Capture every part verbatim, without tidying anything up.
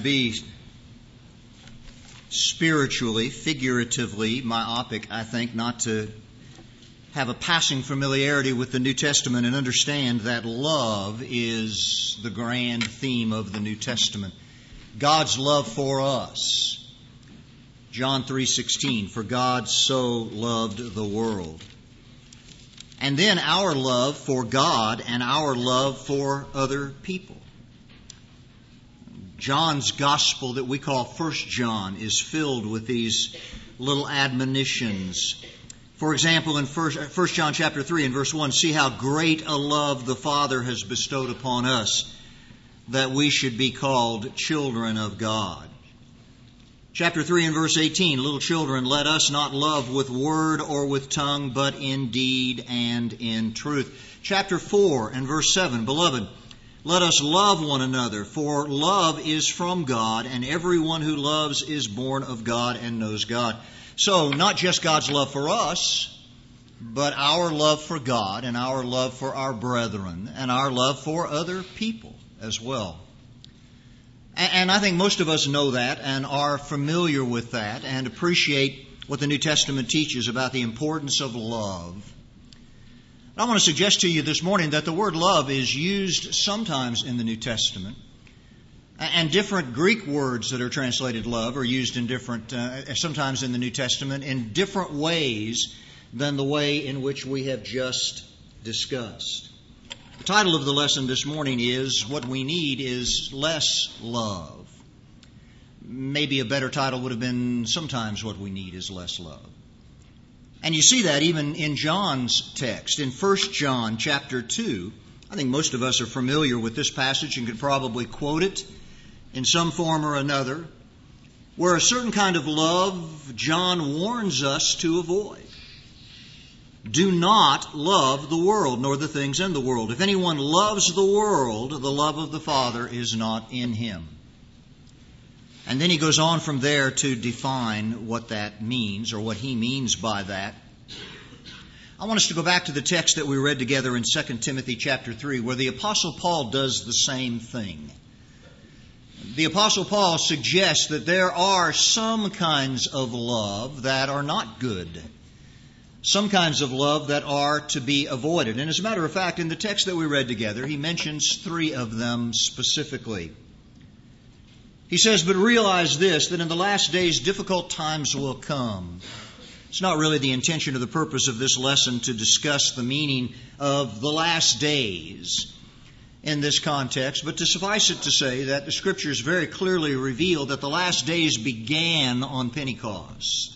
be spiritually, figuratively myopic, I think, not to have a passing familiarity with the New Testament and understand that love is the grand theme of the New Testament. God's love for us. John three sixteen, for God so loved the world. And then our love for God and our love for other people. John's gospel that we call First John is filled with these little admonitions. For example, in First John chapter three and verse one, see how great a love the Father has bestowed upon us, that we should be called children of God. Chapter three and verse eighteen, little children, let us not love with word or with tongue, but in deed and in truth. Chapter four and verse seven, beloved, let us love one another, for love is from God, and everyone who loves is born of God and knows God. So, not just God's love for us, but our love for God and our love for our brethren and our love for other people as well. And I think most of us know that and are familiar with that and appreciate what the New Testament teaches about the importance of love. I want to suggest to you this morning that the word love is used sometimes in the New Testament, and different Greek words that are translated love are used in different, uh, sometimes in the New Testament in different ways than the way in which we have just discussed. The title of the lesson this morning is, What We Need is Less Love. Maybe a better title would have been, Sometimes What We Need is Less Love. And you see that even in John's text. In First John chapter two, I think most of us are familiar with this passage and could probably quote it in some form or another, where a certain kind of love John warns us to avoid. Do not love the world, nor the things in the world. If anyone loves the world, the love of the Father is not in him. And then he goes on from there to define what that means, or what he means by that. I want us to go back to the text that we read together in Second Timothy chapter three, where the Apostle Paul does the same thing. The Apostle Paul suggests that there are some kinds of love that are not good. Some kinds of love that are to be avoided. And as a matter of fact, in the text that we read together, he mentions three of them specifically. He says, but realize this, that in the last days difficult times will come. It's not really the intention or the purpose of this lesson to discuss the meaning of the last days in this context, but to suffice it to say that the Scriptures very clearly reveal that the last days began on Pentecost.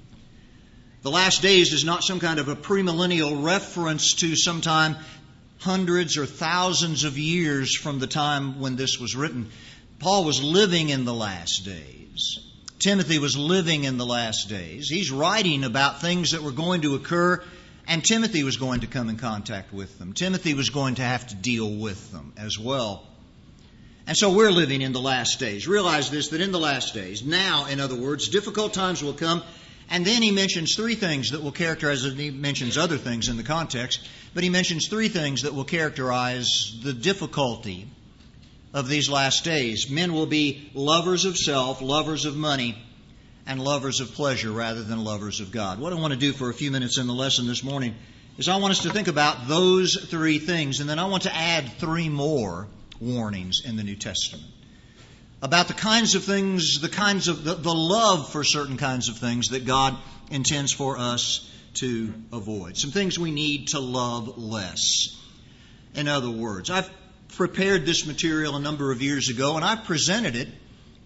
The last days is not some kind of a premillennial reference to sometime hundreds or thousands of years from the time when this was written. Paul was living in the last days. Timothy was living in the last days. He's writing about things that were going to occur, and Timothy was going to come in contact with them. Timothy was going to have to deal with them as well. And so we're living in the last days. Realize this, that in the last days, now, in other words, difficult times will come. And then he mentions three things that will characterize, and he mentions other things in the context, but he mentions three things that will characterize the difficulty of these last days. Men will be lovers of self, lovers of money, and lovers of pleasure rather than lovers of God. What I want to do for a few minutes in the lesson this morning is I want us to think about those three things, and then I want to add three more warnings in the New Testament about the kinds of things, the kinds of the, the love for certain kinds of things that God intends for us to avoid. Some things we need to love less. In other words, I've prepared this material a number of years ago, and I've presented it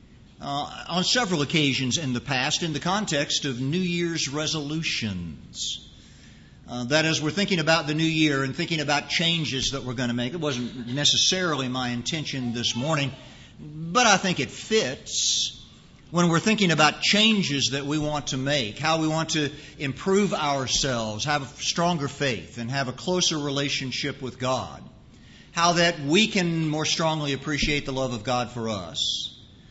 uh, on several occasions in the past in the context of New Year's resolutions. Uh, that is, we're thinking about the new year and thinking about changes that we're going to make. It wasn't necessarily my intention this morning, but I think it fits when we're thinking about changes that we want to make, how we want to improve ourselves, have a stronger faith, and have a closer relationship with God. How that we can more strongly appreciate the love of God for us.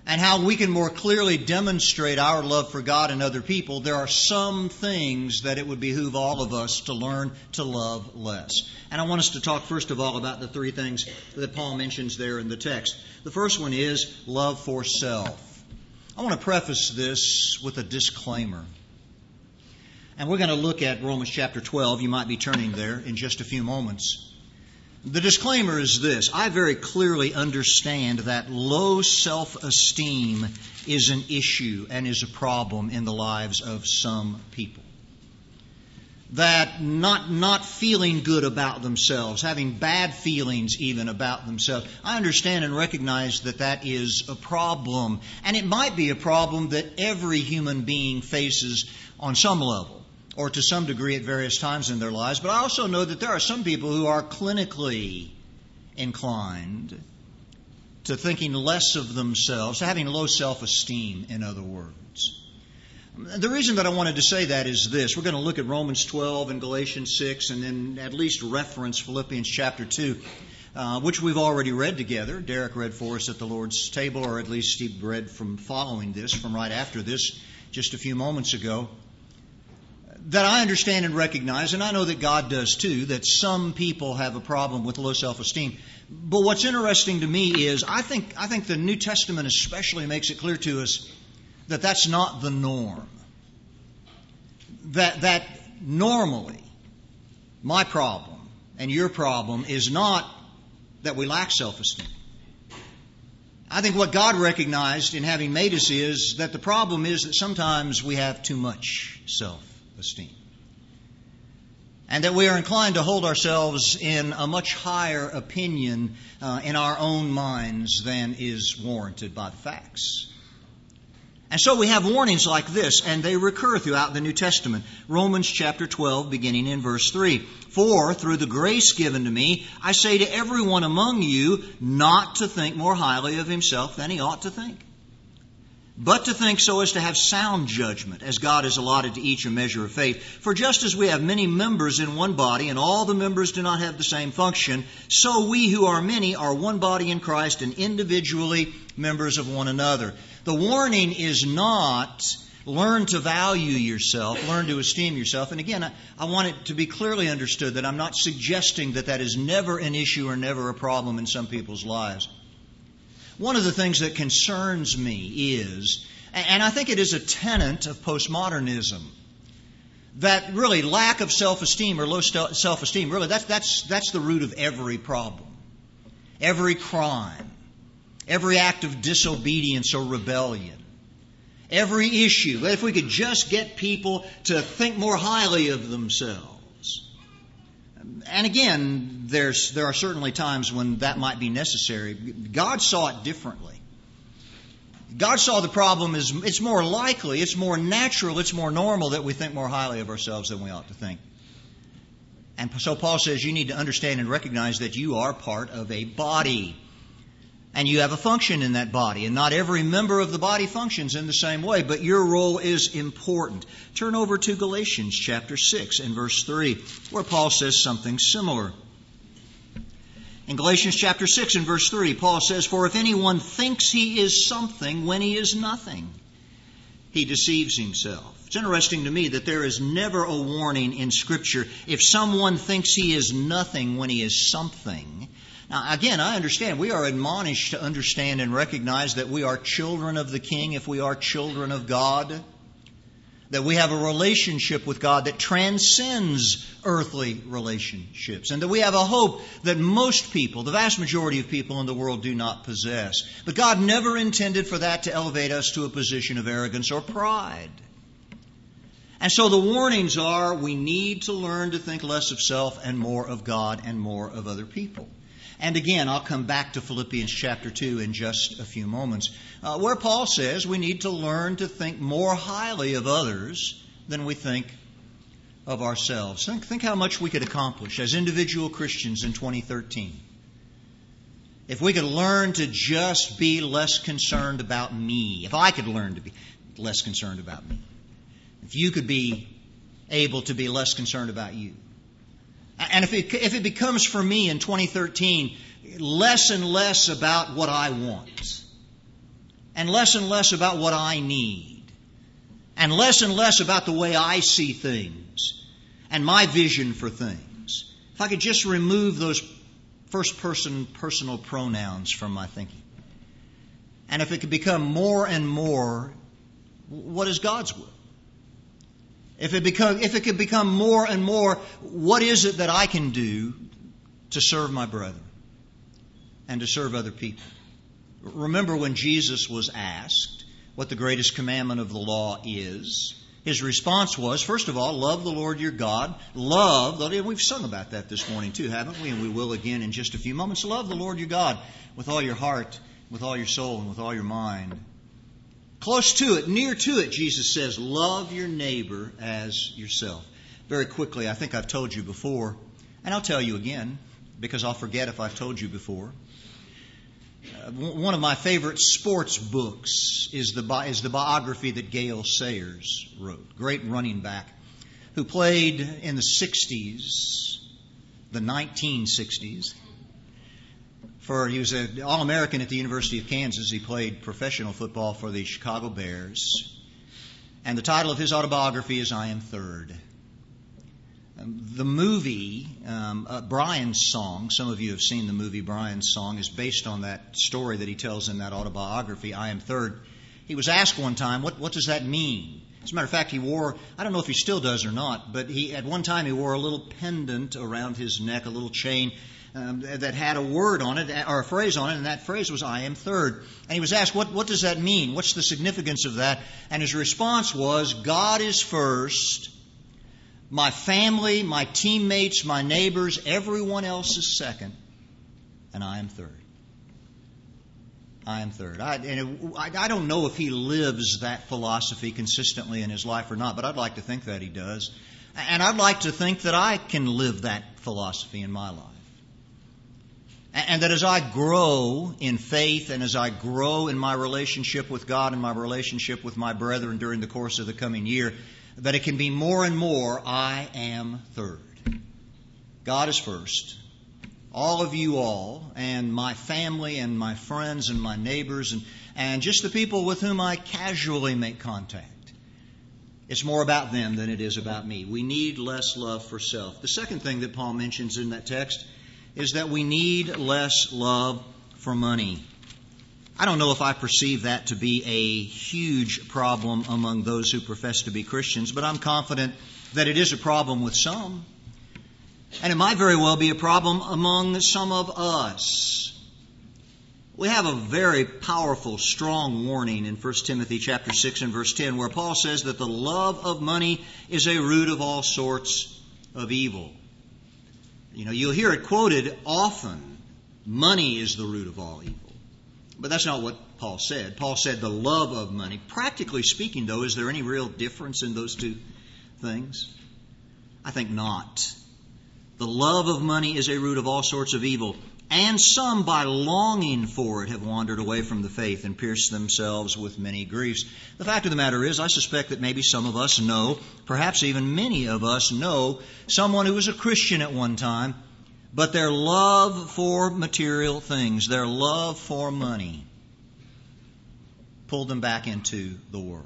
and how we can more clearly demonstrate our love for God and other people, there are some things that it would behoove all of us to learn to love less. And I want us to talk first of all about the three things that Paul mentions there in the text. The first one is love for self. I want to preface this with a disclaimer. And we're going to look at Romans chapter twelve. You might be turning there in just a few moments. The disclaimer is this. I very clearly understand that low self-esteem is an issue and is a problem in the lives of some people. That not, not feeling good about themselves, having bad feelings even about themselves, I understand and recognize that that is a problem. And it might be a problem that every human being faces on some level, or to some degree at various times in their lives. But I also know that there are some people who are clinically inclined to thinking less of themselves, to having low self-esteem, in other words. The reason that I wanted to say that is this. We're going to look at Romans twelve and Galatians six, and then at least reference Philippians chapter two, uh, which we've already read together. Derek read for us at the Lord's table, or at least he read from following this, from right after this, just a few moments ago. That I understand and recognize, and I know that God does too, that some people have a problem with low self-esteem. But what's interesting to me is I think I think the New Testament especially makes it clear to us that that's not the norm. That that normally my problem and your problem is not that we lack self-esteem. I think what God recognized in having made us is that the problem is that sometimes we have too much self-esteem. Esteem. And that we are inclined to hold ourselves in a much higher opinion uh, in our own minds than is warranted by the facts. And so we have warnings like this, and they recur throughout the New Testament. Romans chapter twelve, beginning in verse three. For through the grace given to me, I say to everyone among you not to think more highly of himself than he ought to think, but to think so as to have sound judgment, as God has allotted to each a measure of faith. For just as we have many members in one body, and all the members do not have the same function, so we who are many are one body in Christ, and individually members of one another. The warning is not learn to value yourself, learn to esteem yourself. And again, I, I want it to be clearly understood that I'm not suggesting that that is never an issue or never a problem in some people's lives. One of the things that concerns me is, and I think it is a tenet of postmodernism, that really lack of self-esteem or low self-esteem, really that's, that's, that's the root of every problem, every crime, every act of disobedience or rebellion, every issue. If we could just get people to think more highly of themselves. And again, there's there are certainly times when that might be necessary. God saw it differently. God saw the problem as it's more likely, it's more natural, it's more normal that we think more highly of ourselves than we ought to think. And so Paul says you need to understand and recognize that you are part of a body. And you have a function in that body. And not every member of the body functions in the same way, but your role is important. Turn over to Galatians chapter six and verse three, where Paul says something similar. In Galatians chapter six and verse three, Paul says, For if anyone thinks he is something when he is nothing, he deceives himself. It's interesting to me that there is never a warning in Scripture if someone thinks he is nothing when he is something. Now, again, I understand. We are admonished to understand and recognize that we are children of the King if we are children of God. That we have a relationship with God that transcends earthly relationships. And that we have a hope that most people, the vast majority of people in the world, do not possess. But God never intended for that to elevate us to a position of arrogance or pride. And so the warnings are we need to learn to think less of self and more of God and more of other people. And again, I'll come back to Philippians chapter two in just a few moments, uh, where Paul says we need to learn to think more highly of others than we think of ourselves. Think, think how much we could accomplish as individual Christians in twenty thirteen. If we could learn to just be less concerned about me, if I could learn to be less concerned about me, if you could be able to be less concerned about you. And if it, if it becomes for me in twenty thirteen less and less about what I want and less and less about what I need, and less and less about the way I see things and my vision for things. If I could just remove those first-person personal pronouns from my thinking, and if it could become more and more, what is God's will? If it become, if it could become more and more, what is it that I can do to serve my brethren and to serve other people? Remember when Jesus was asked what the greatest commandment of the law is, his response was, first of all, love the Lord your God. Love, we've sung about that this morning too, haven't we? And we will again in just a few moments. Love the Lord your God with all your heart, with all your soul, and with all your mind. Close to it, near to it, Jesus says, love your neighbor as yourself. Very quickly, I think I've told you before, and I'll tell you again, because I'll forget if I've told you before. Uh, one of my favorite sports books is the, bi- is the biography that Gale Sayers wrote, great running back, who played in the sixties, the nineteen sixties. For, he was an All-American at the University of Kansas. He played professional football for the Chicago Bears. And the title of his autobiography is I Am Third. Um, the movie, um, uh, Brian's Song, some of you have seen the movie Brian's Song, is based on that story that he tells in that autobiography, I Am Third. He was asked one time, what, what does that mean? As a matter of fact, he wore, I don't know if he still does or not, but he at one time he wore a little pendant around his neck, a little chain, Um, that had a word on it, or a phrase on it, and that phrase was, I am third. And he was asked, what, what does that mean? What's the significance of that? And his response was, God is first, my family, my teammates, my neighbors, everyone else is second, and I am third. I am third. I, and it, I, I don't know if he lives that philosophy consistently in his life or not, but I'd like to think that he does. And I'd like to think that I can live that philosophy in my life. And that as I grow in faith and as I grow in my relationship with God and my relationship with my brethren during the course of the coming year, that it can be more and more, I am third. God is first. All of you all, and my family and my friends and my neighbors and, and just the people with whom I casually make contact. It's more about them than it is about me. We need less love for self. The second thing that Paul mentions in that text is that we need less love for money. I don't know if I perceive that to be a huge problem among those who profess to be Christians, but I'm confident that it is a problem with some. And it might very well be a problem among some of us. We have a very powerful, strong warning in First Timothy chapter six and verse ten, where Paul says that the love of money is a root of all sorts of evil. You know, you'll hear it quoted often, money is the root of all evil. But that's not what Paul said. Paul said the love of money. Practically speaking, though, is there any real difference in those two things? I think not. The love of money is a root of all sorts of evil, and some, by longing for it, have wandered away from the faith and pierced themselves with many griefs. The fact of the matter is, I suspect that maybe some of us know, perhaps even many of us know, someone who was a Christian at one time, but their love for material things, their love for money, pulled them back into the world.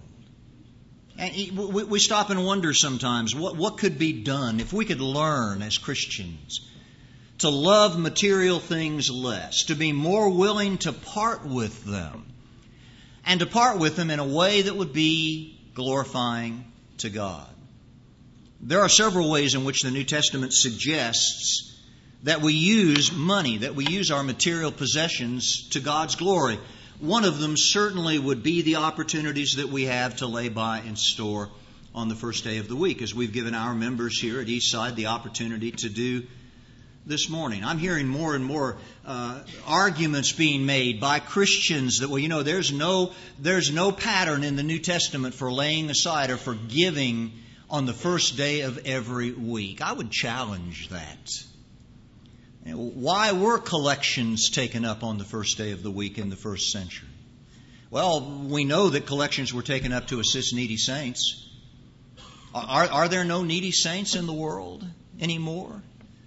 And we stop and wonder sometimes, what, what could be done if we could learn as Christians to love material things less, to be more willing to part with them, and to part with them in a way that would be glorifying to God. There are several ways in which the New Testament suggests that we use money, that we use our material possessions to God's glory. One of them certainly would be the opportunities that we have to lay by and store on the first day of the week, as we've given our members here at Eastside the opportunity to do this morning. I'm hearing more and more uh, arguments being made by Christians that, well, you know, there's no there's no pattern in the New Testament for laying aside or for giving on the first day of every week. I would challenge that. You know, why were collections taken up on the first day of the week in the first century? Well, we know that collections were taken up to assist needy saints. Are, are there no needy saints in the world anymore?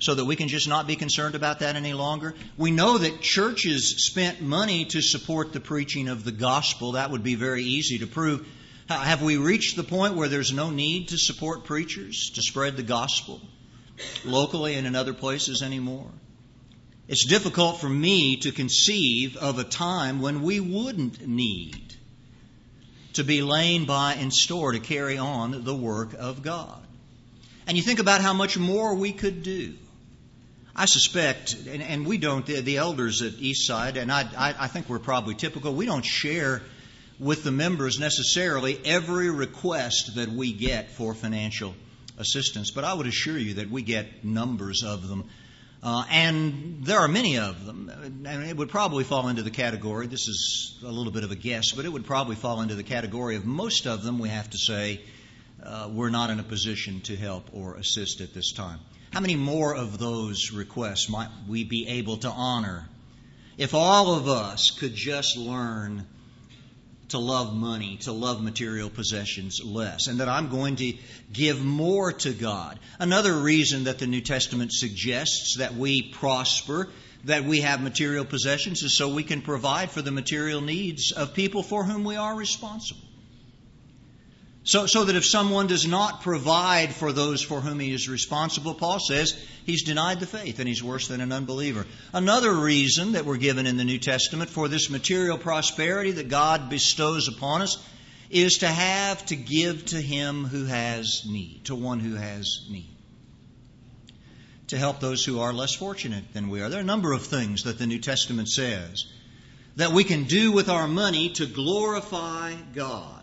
so that we can just not be concerned about that any longer? We know that churches spent money to support the preaching of the gospel. That would be very easy to prove. Have we reached the point where there's no need to support preachers to spread the gospel locally and in other places anymore? It's difficult for me to conceive of a time when we wouldn't need to be laying by in store to carry on the work of God. And you think about how much more we could do. I suspect, and, and we don't, the, the elders at Eastside, and I, I, I think we're probably typical, we don't share with the members necessarily every request that we get for financial assistance. But I would assure you that we get numbers of them. Uh, and there are many of them. And it would probably fall into the category, this is a little bit of a guess, but it would probably fall into the category of most of them we have to say uh, we're not in a position to help or assist at this time. How many more of those requests might we be able to honor if all of us could just learn to love money, to love material possessions less, and that I'm going to give more to God? Another reason that the New Testament suggests that we prosper, that we have material possessions, is so we can provide for the material needs of people for whom we are responsible. So, so that if someone does not provide for those for whom he is responsible, Paul says he's denied the faith and he's worse than an unbeliever. Another reason that we're given in the New Testament for this material prosperity that God bestows upon us is to have to give to him who has need, to one who has need. To help those who are less fortunate than we are. There are a number of things that the New Testament says that we can do with our money to glorify God.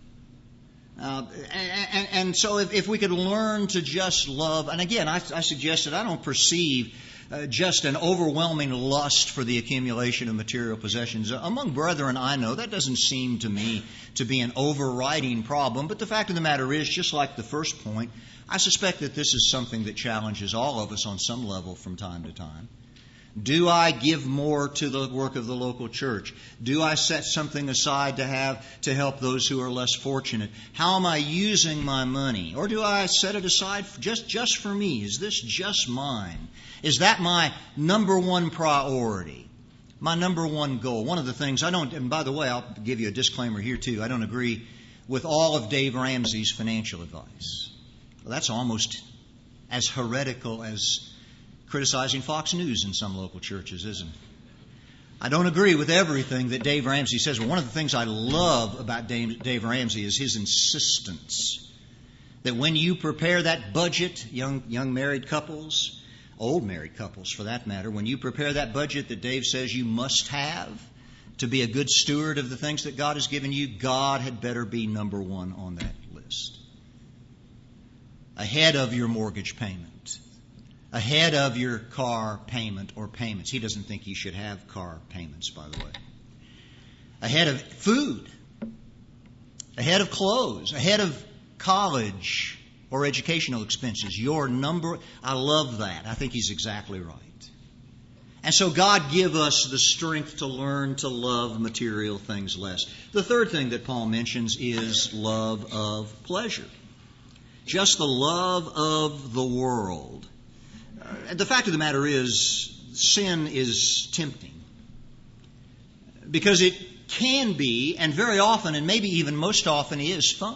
Uh, and, and so if, if we could learn to just love, and again, I, I suggest that I don't perceive uh, just an overwhelming lust for the accumulation of material possessions. Among brethren, I know that doesn't seem to me to be an overriding problem, but the fact of the matter is, just like the first point, I suspect that this is something that challenges all of us on some level from time to time. Do I give more to the work of the local church? Do I set something aside to have to help those who are less fortunate? How am I using my money? Or do I set it aside just, just for me? Is this just mine? Is that my number one priority? My number one goal? One of the things I don't, and by the way, I'll give you a disclaimer here too. I don't agree with all of Dave Ramsey's financial advice. Well, that's almost as heretical as criticizing Fox News in some local churches, isn't it? I don't agree with everything that Dave Ramsey says. But one of the things I love about Dave, Dave Ramsey is his insistence that when you prepare that budget, young young married couples, old married couples for that matter, when you prepare that budget that Dave says you must have to be a good steward of the things that God has given you, God had better be number one on that list. Ahead of your mortgage payment. Ahead of your car payment or payments. He doesn't think you should have car payments, by the way. Ahead of food. Ahead of clothes. Ahead of college or educational expenses. Your number, I love that. I think he's exactly right. And so God give us the strength to learn to love material things less. The third thing that Paul mentions is love of pleasure. Just the love of the world. Uh, the fact of the matter is, sin is tempting. Because it can be, and very often, and maybe even most often, is fun.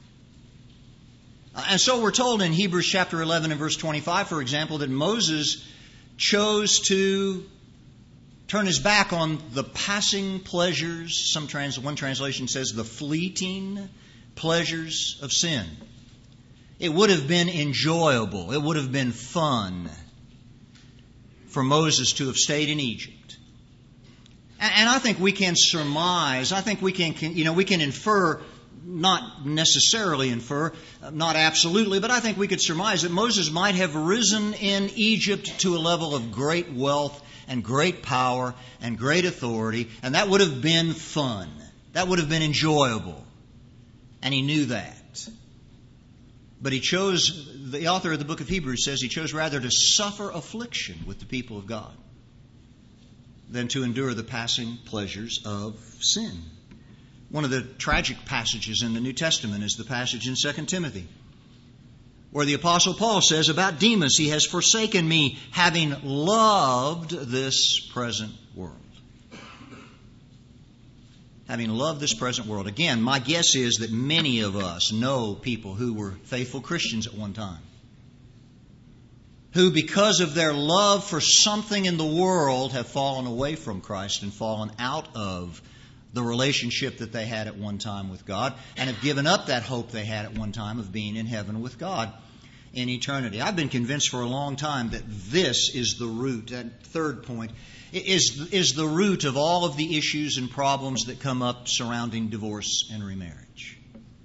Uh, and so we're told in Hebrews chapter eleven and verse twenty-five, for example, that Moses chose to turn his back on the passing pleasures. Some trans, one translation says the fleeting pleasures of sin. It would have been enjoyable. It would have been fun for Moses to have stayed in Egypt. And, and I think we can surmise, I think we can, can, you know, we can infer, not necessarily infer, not absolutely, but I think we could surmise that Moses might have risen in Egypt to a level of great wealth and great power and great authority, and that would have been fun. That would have been enjoyable. And he knew that. But he chose, the author of the book of Hebrews says he chose rather to suffer affliction with the people of God than to endure the passing pleasures of sin. One of the tragic passages in the New Testament is the passage in Second Timothy Or the Apostle Paul says about Demas, he has forsaken me, having loved this present world. Having loved this present world. Again, my guess is that many of us know people who were faithful Christians at one time, who because of their love for something in the world have fallen away from Christ and fallen out of the relationship that they had at one time with God, and have given up that hope they had at one time of being in heaven with God in eternity. I've been convinced for a long time that this is the root, that third point, is, is the root of all of the issues and problems that come up surrounding divorce and remarriage.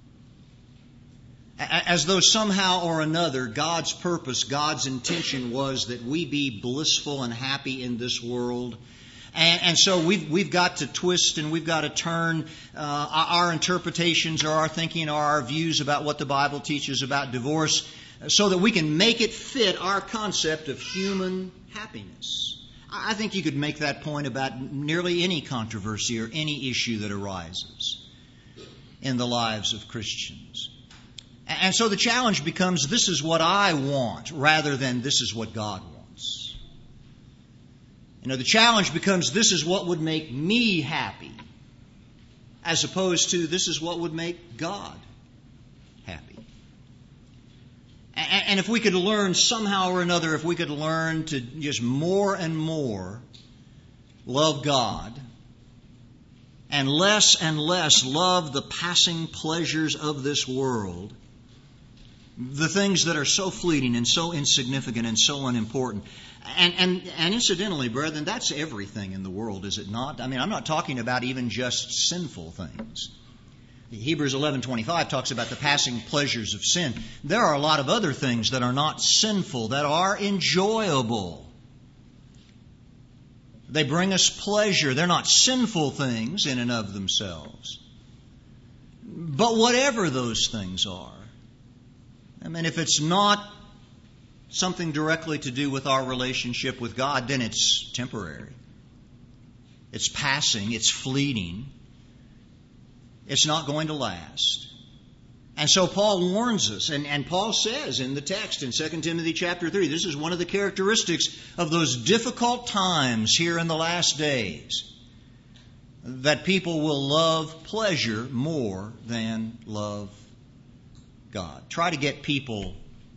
As though somehow or another God's purpose, God's intention was that we be blissful and happy in this world. And, and so we've, we've got to twist and we've got to turn uh, our interpretations or our thinking or our views about what the Bible teaches about divorce so that we can make it fit our concept of human happiness. I think you could make that point about nearly any controversy or any issue that arises in the lives of Christians. And so the challenge becomes, this is what I want, rather than this is what God wants. You know, the challenge becomes, this is what would make me happy, as opposed to this is what would make God happy. And if we could learn somehow or another, if we could learn to just more and more love God, and less and less love the passing pleasures of this world, the things that are so fleeting and so insignificant and so unimportant. And, and, and incidentally, brethren, that's everything in the world, is it not? I mean, I'm not talking about even just sinful things. Hebrews eleven twenty-five talks about the passing pleasures of sin. There are a lot of other things that are not sinful, that are enjoyable. They bring us pleasure. They're not sinful things in and of themselves. But whatever those things are, I mean, if it's not something directly to do with our relationship with God, then it's temporary. It's passing. It's fleeting. It's not going to last. And so Paul warns us, and, and Paul says in the text in Second Timothy chapter three, this is one of the characteristics of those difficult times here in the last days, that people will love pleasure more than love God. Try to get people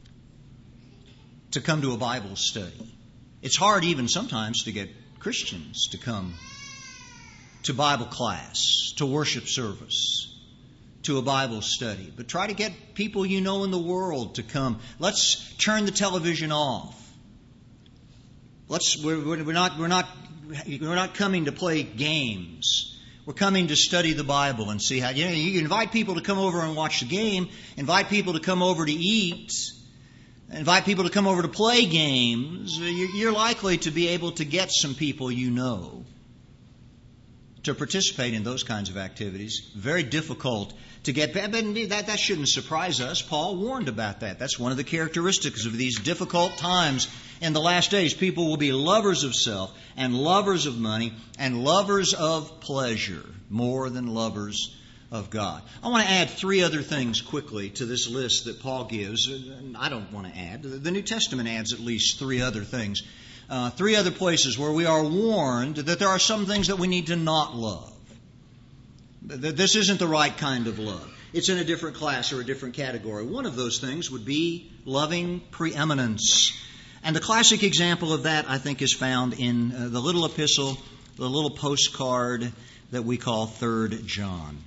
to come to a Bible study. It's hard even sometimes to get Christians to come to Bible class, to worship service, to a Bible study. But try to get people you know in the world to come. Let's turn the television off. Let's we're, we're not we're not we're not coming to play games. We're coming to study the Bible and see how, you know, you invite people to come over and watch the game, invite people to come over to eat, invite people to come over to play games. You're likely to be able to get some people you know to participate in those kinds of activities. Very difficult to get. But that, that shouldn't surprise us. Paul warned about that. That's one of the characteristics of these difficult times in the last days. People will be lovers of self and lovers of money and lovers of pleasure more than lovers of God. I want to add three other things quickly to this list that Paul gives. I don't want to add. The New Testament adds at least three other things. Uh, three other places where we are warned that there are some things that we need to not love. That this isn't the right kind of love. It's in a different class or a different category. One of those things would be loving preeminence. And the classic example of that, I think, is found in uh, the little epistle, the little postcard that we call Third John.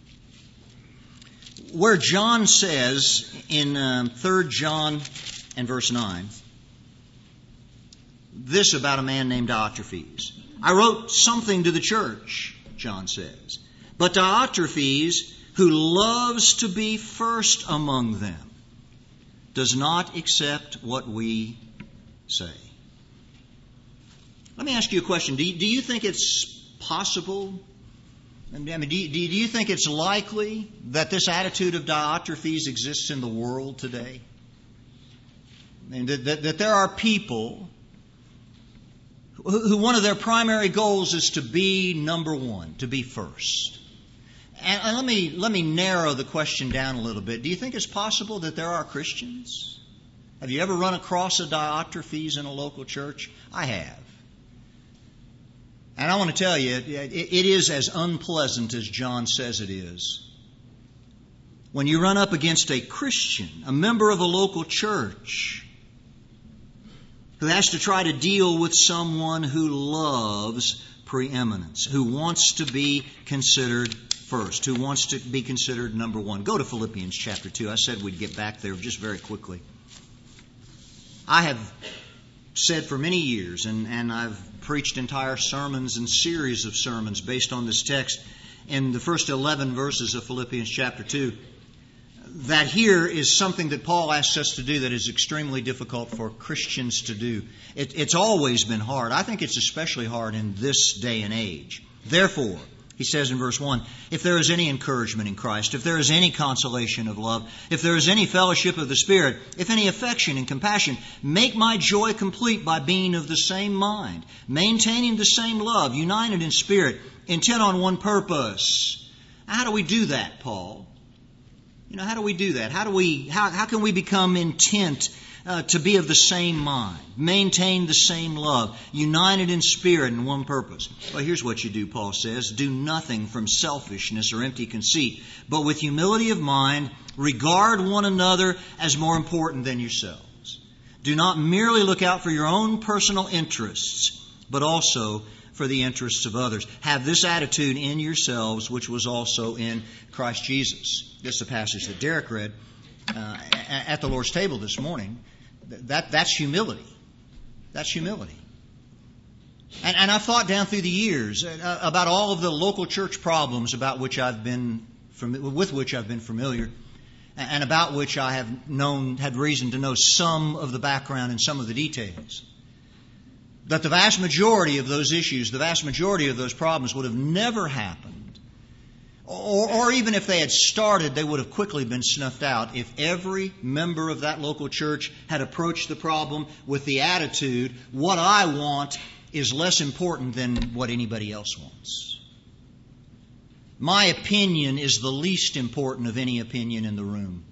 Where John says in um, Third John and verse nine, this about a man named Diotrephes. I wrote something to the church, John says, but Diotrephes, who loves to be first among them, does not accept what we say. Let me ask you a question. Do you, do you think it's possible? I mean, do you, do you think it's likely that this attitude of Diotrephes exists in the world today? I mean, that, that, that there are people who one of their primary goals is to be number one, to be first. And let me let me narrow the question down a little bit. Do you think it's possible that there are Christians Have you ever run across a Diotrephes in a local church? I have. And I want to tell you, it, it is as unpleasant as John says it is. When you run up against a Christian, a member of a local church, who has to try to deal with someone who loves preeminence, who wants to be considered first, who wants to be considered number one. Go to Philippians chapter two. I said we'd get back there just very quickly. I have said for many years, and, and I've preached entire sermons and series of sermons based on this text in the first eleven verses of Philippians chapter two, that here is something that Paul asks us to do that is extremely difficult for Christians to do. It, it's always been hard. I think it's especially hard in this day and age. Therefore, he says in verse one, if there is any encouragement in Christ, if there is any consolation of love, if there is any fellowship of the Spirit, if any affection and compassion, make my joy complete by being of the same mind, maintaining the same love, united in spirit, intent on one purpose. How do we do that, Paul? You know, how do we do that? How do we? How, how can we become intent uh, to be of the same mind, maintain the same love, united in spirit and one purpose? Well, here's what you do, Paul says. Do nothing from selfishness or empty conceit, but with humility of mind, regard one another as more important than yourselves. Do not merely look out for your own personal interests, but also for the interests of others. Have this attitude in yourselves, which was also in Christ Jesus. This is a passage that Derek read uh, at the Lord's table this morning. That, that's humility. That's humility. And, and I've thought down through the years about all of the local church problems about which I've been with which I've been familiar, and about which I have known, had reason to know some of the background and some of the details. That the vast majority of those issues, the vast majority of those problems would have never happened. Or, or even if they had started, they would have quickly been snuffed out if every member of that local church had approached the problem with the attitude, what I want is less important than what anybody else wants. My opinion is the least important of any opinion in the room.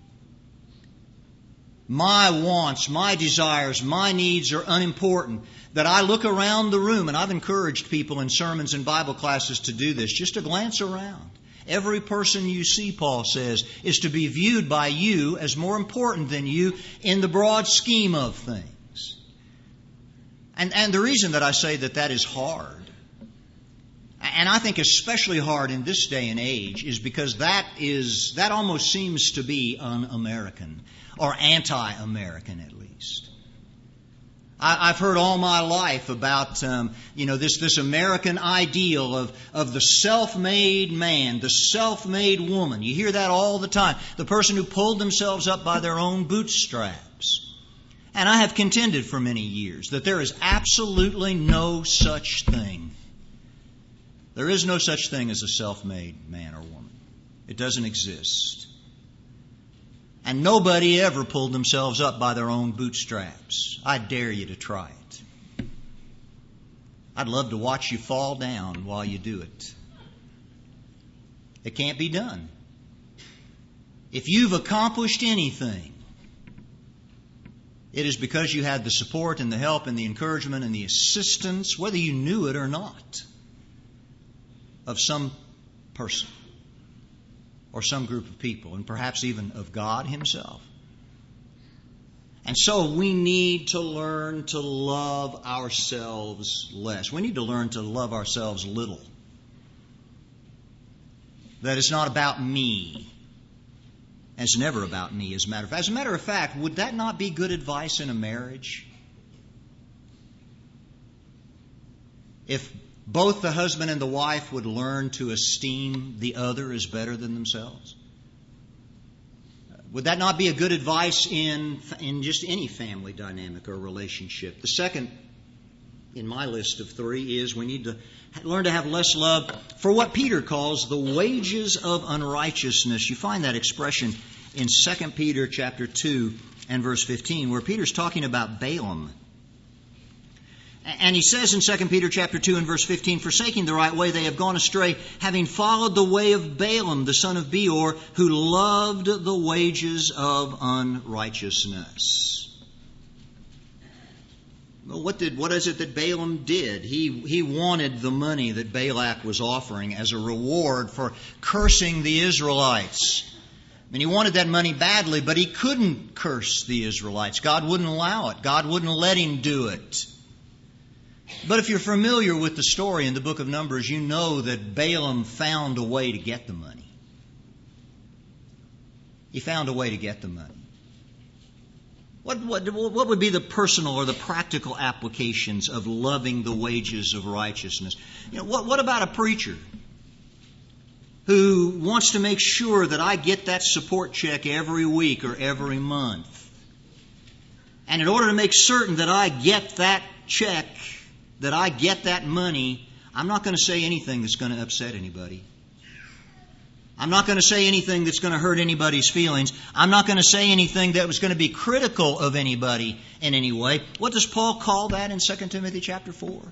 My wants, my desires, my needs are unimportant. That I look around the room, and I've encouraged people in sermons and Bible classes to do this, just to glance around. Every person you see, Paul says, is to be viewed by you as more important than you in the broad scheme of things. And, and the reason that I say that that is hard, and I think especially hard in this day and age, is because that is that almost seems to be un-American, or anti-American at least. I've heard all my life about, um, you know, this, this American ideal of, of the self-made man, the self-made woman. You hear that all the time. The person who pulled themselves up by their own bootstraps. And I have contended for many years that there is absolutely no such thing. There is no such thing as a self-made man or woman. It doesn't exist. And nobody ever pulled themselves up by their own bootstraps. I dare you to try it. I'd love to watch you fall down while you do it. It can't be done. If you've accomplished anything, it is because you had the support and the help and the encouragement and the assistance, whether you knew it or not, of some person. Or some group of people, and perhaps even of God Himself. And so we need to learn to love ourselves less. We need to learn to love ourselves little. That it's not about me. It's never about me, as a matter of fact. As a matter of fact, would that not be good advice in a marriage? If both the husband and the wife would learn to esteem the other as better than themselves? Would that not be a good advice in, in just any family dynamic or relationship? The second in my list of three is we need to learn to have less love for what Peter calls the wages of unrighteousness. You find that expression in Second Peter chapter two and verse fifteen, where Peter's talking about Balaam. And he says in Second Peter chapter two and verse fifteen, forsaking the right way, they have gone astray, having followed the way of Balaam, the son of Beor, who loved the wages of unrighteousness. What did what is it that Balaam did? He he wanted the money that Balak was offering as a reward for cursing the Israelites. I mean, he wanted that money badly, but he couldn't curse the Israelites. God wouldn't allow it. God wouldn't let him do it. But if you're familiar with the story in the book of Numbers, you know that Balaam found a way to get the money. He found a way to get the money. What, what, what would be the personal or the practical applications of loving the wages of righteousness? You know, what, what about a preacher who wants to make sure that I get that support check every week or every month? And in order to make certain that I get that check, that I get that money, I'm not going to say anything that's going to upset anybody. I'm not going to say anything that's going to hurt anybody's feelings. I'm not going to say anything that was going to be critical of anybody in any way. What does Paul call that in Second Timothy chapter four?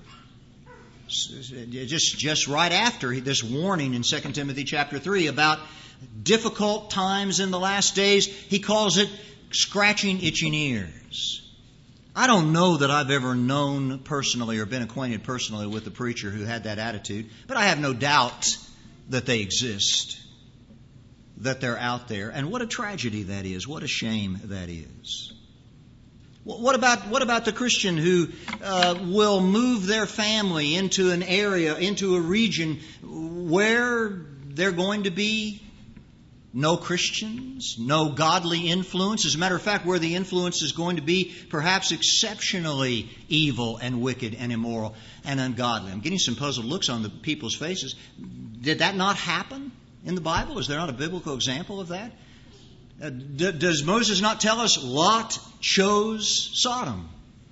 Just, just right after this warning in Second Timothy chapter three about difficult times in the last days, he calls it scratching itching ears. I don't know that I've ever known personally or been acquainted personally with a preacher who had that attitude, but I have no doubt that they exist, that they're out there. And what a tragedy that is. What a shame that is. What about what about the Christian who uh, will move their family into an area, into a region where they're going to be no Christians, no godly influence? As a matter of fact, where the influence is going to be perhaps exceptionally evil and wicked and immoral and ungodly. I'm getting some puzzled looks on the people's faces. Did that not happen in the Bible? Is there not a biblical example of that? Uh, d- does Moses not tell us Lot chose Sodom?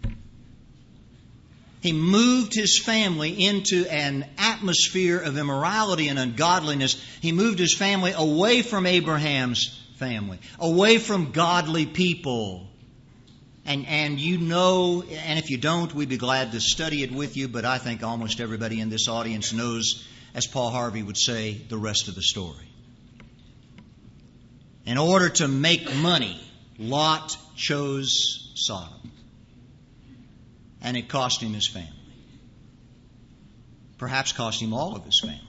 He moved his family into an atmosphere of immorality and ungodliness. He moved his family away from Abraham's family, away from godly people. And, and you know, and if you don't, we'd be glad to study it with you, but I think almost everybody in this audience knows, as Paul Harvey would say, the rest of the story. In order to make money, Lot chose Sodom. And it cost him his family. Perhaps cost him all of his family.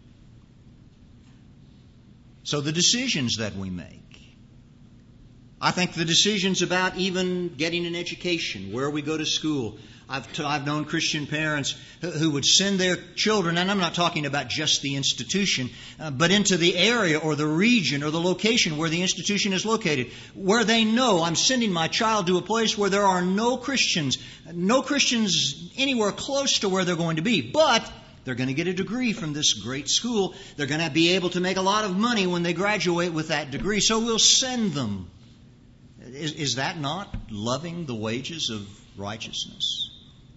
So the decisions that we make, I think the decisions about even getting an education, where we go to school. I've, t- I've known Christian parents who, who would send their children, and I'm not talking about just the institution, uh, but into the area or the region or the location where the institution is located, where they know I'm sending my child to a place where there are no Christians, no Christians anywhere close to where they're going to be, but they're going to get a degree from this great school. They're going to be able to make a lot of money when they graduate with that degree, so we'll send them. Is, is that not loving the wages of righteousness?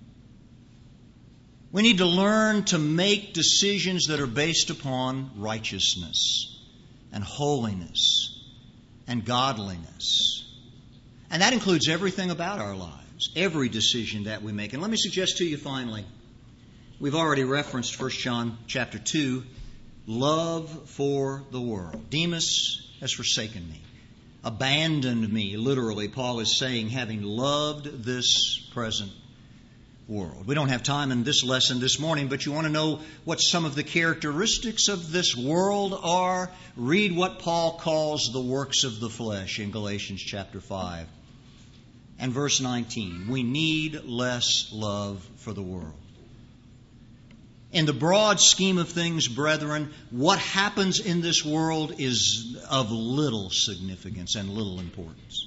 We need to learn to make decisions that are based upon righteousness and holiness and godliness. And that includes everything about our lives, every decision that we make. And let me suggest to you finally, we've already referenced First John chapter two, love for the world. Demas has forsaken me, abandoned me, literally, Paul is saying, having loved this present world. We don't have time in this lesson this morning, but you want to know what some of the characteristics of this world are? Read what Paul calls the works of the flesh in Galatians chapter five and verse nineteen. We need less love for the world. In the broad scheme of things, brethren, what happens in this world is of little significance and little importance.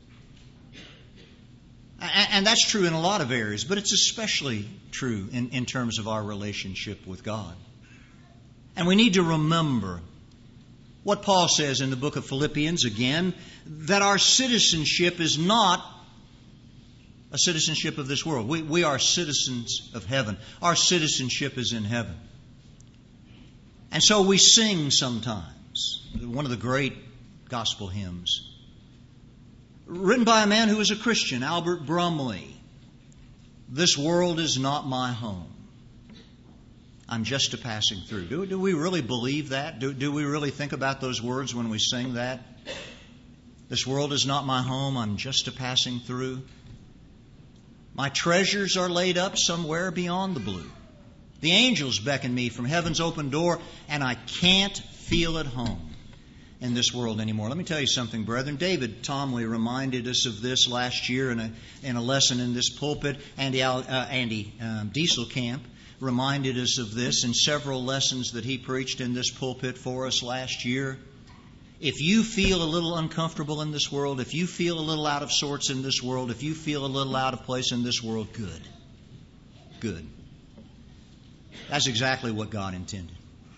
And that's true in a lot of areas, but it's especially true in, in terms of our relationship with God. And we need to remember what Paul says in the book of Philippians again, that our citizenship is not a citizenship of this world. We, we are citizens of heaven. Our citizenship is in heaven. And so we sing sometimes, one of the great gospel hymns, written by a man who was a Christian, Albert Brumley. This world is not my home. I'm just a passing through. Do, do we really believe that? Do, do we really think about those words when we sing that? This world is not my home. I'm just a passing through. My treasures are laid up somewhere beyond the blue. The angels beckon me from heaven's open door, and I can't feel at home in this world anymore. Let me tell you something, brethren. David Tomley reminded us of this last year in a in a lesson in this pulpit. Andy, uh, Andy um, Dieselkamp reminded us of this in several lessons that he preached in this pulpit for us last year. If you feel a little uncomfortable in this world, if you feel a little out of sorts in this world, if you feel a little out of place in this world, good. Good. That's exactly what God intended.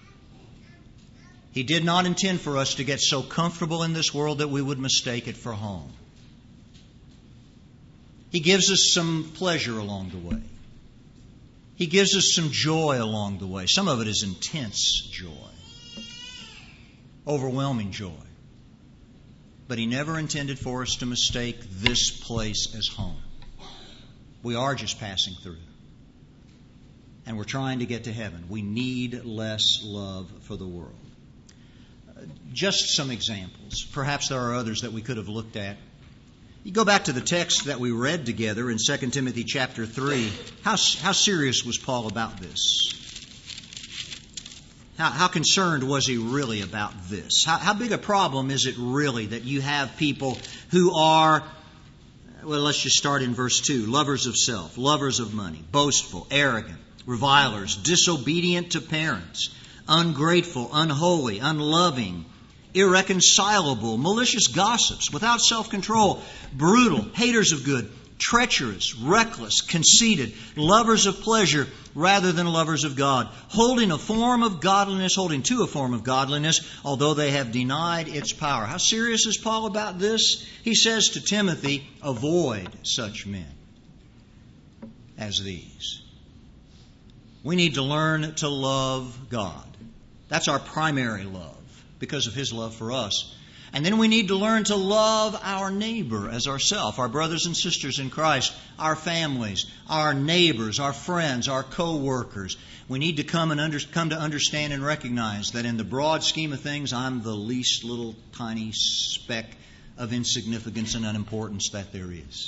He did not intend for us to get so comfortable in this world that we would mistake it for home. He gives us some pleasure along the way. He gives us some joy along the way. Some of it is intense joy. Overwhelming joy. But He never intended for us to mistake this place as home. We are just passing through. And we're trying to get to heaven. We need less love for the world. Just some examples. Perhaps there are others that we could have looked at. You go back to the text that we read together in Second Timothy chapter three. How, how serious was Paul about this? How, how concerned was he really about this? How, how big a problem is it really that you have people who are, well, let's just start in verse two. Lovers of self, lovers of money, boastful, arrogant, revilers, disobedient to parents, ungrateful, unholy, unloving, irreconcilable, malicious gossips, without self-control, brutal, haters of good, treacherous, reckless, conceited, lovers of pleasure rather than lovers of God, holding a form of godliness, holding to a form of godliness, although they have denied its power. How serious is Paul about this? He says to Timothy, avoid such men as these. We need to learn to love God. That's our primary love because of His love for us. And then we need to learn to love our neighbor as ourselves, our brothers and sisters in Christ, our families, our neighbors, our friends, our co-workers. We need to come and under, come to understand and recognize that in the broad scheme of things, I'm the least little tiny speck of insignificance and unimportance that there is.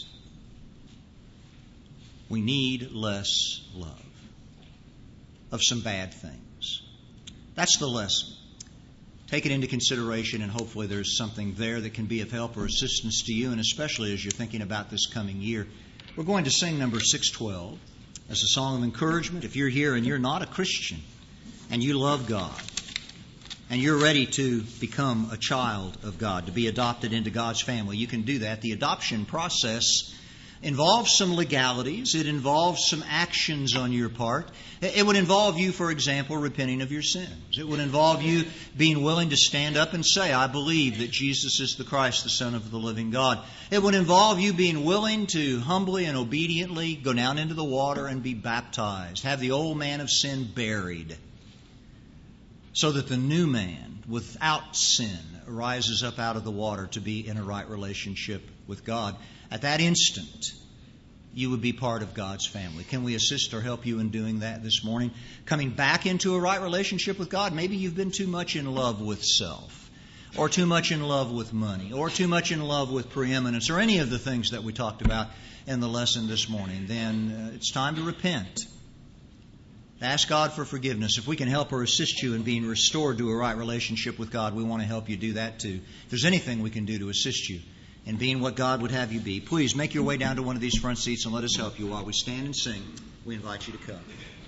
We need less love of some bad things. That's the lesson. Take it into consideration, and hopefully there's something there that can be of help or assistance to you, and especially as you're thinking about this coming year. We're going to sing number six twelve as a song of encouragement. If you're here and you're not a Christian, and you love God, and you're ready to become a child of God, to be adopted into God's family, you can do that. The adoption process involves some legalities. It involves some actions on your part. It would involve you, for example, repenting of your sins. It would involve you being willing to stand up and say, I believe that Jesus is the Christ, the Son of the living God. It would involve you being willing to humbly and obediently go down into the water and be baptized. Have the old man of sin buried so that the new man without sin rises up out of the water to be in a right relationship with God. At that instant, you would be part of God's family. Can we assist or help you in doing that this morning? Coming back into a right relationship with God. Maybe you've been too much in love with self, or too much in love with money, or too much in love with preeminence, or any of the things that we talked about in the lesson this morning. Then uh, it's time to repent. Ask God for forgiveness. If we can help or assist you in being restored to a right relationship with God, we want to help you do that too. If there's anything we can do to assist you in being what God would have you be, please make your way down to one of these front seats and let us help you while we stand and sing. We invite you to come.